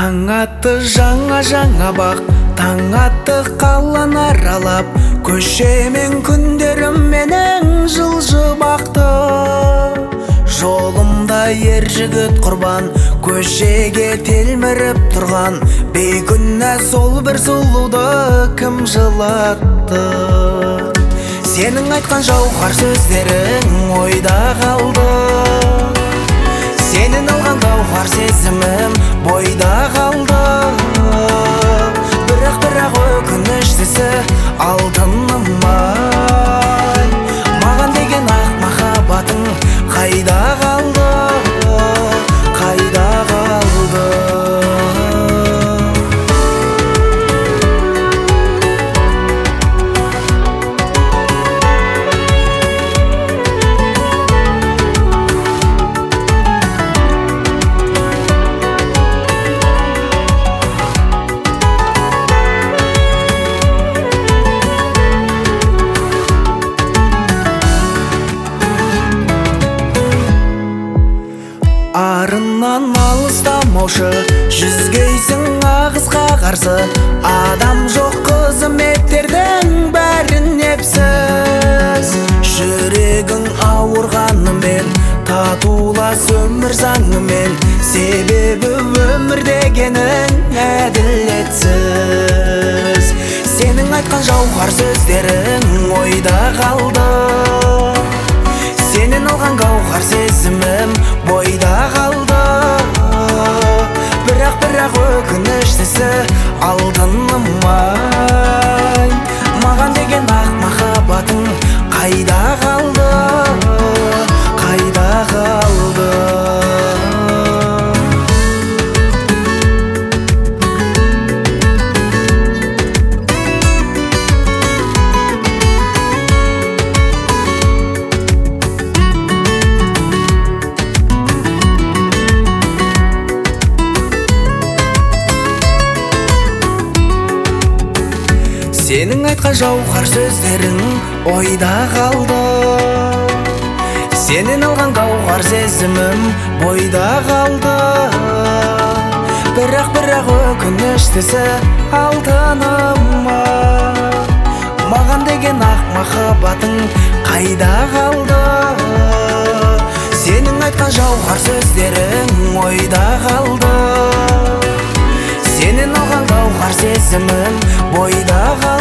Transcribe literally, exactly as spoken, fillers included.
Таң атты жаңа жаңа бақ, таң атты қаланы аралап, көшемен күндерім менің жылжып ақты. Жолымда ер жігіт құрбан, көшеге телміріп тұрған, бейкүнә сол бір сұлуды кім жылатты? Сенің айтқан жауһар сөздерің ойда қалды, сенен алған гауһар сезімім бойда қалды. Бірақ бірақ өкініштісі алтыным ай, маған деген ақ махаббатың қайда қалды, қайда қалды? Арынан алыстамаушы, жүзгейсің ағысқа қарсы. Адам жоқ қызметтердің бәрін епсіз. Жүрегің ауырғанымен, татулас өмір заңымен, себебі өмір дегенің әділетсіз. Сенің айтқан жауһар сөздерің ойда қалды, сенен алған гауһар сезімім бойда қалды. Бірақ бірақ өкініштісі алтыным ай, маған деген ақ махаббатың қайда қалды, қайда қалды? Сенің айтқан жауһар сөздерің ойда қалды, сенен алған гауһар сезімім бойда қалды. Бірақ бірақ өкініштісі алтыным ай, маған деген ақ махаббатың қайда қалды? Сенің айтқан жауһар сөздерің ойда қалды, сенен алған гауһар сезімім бойда қалды.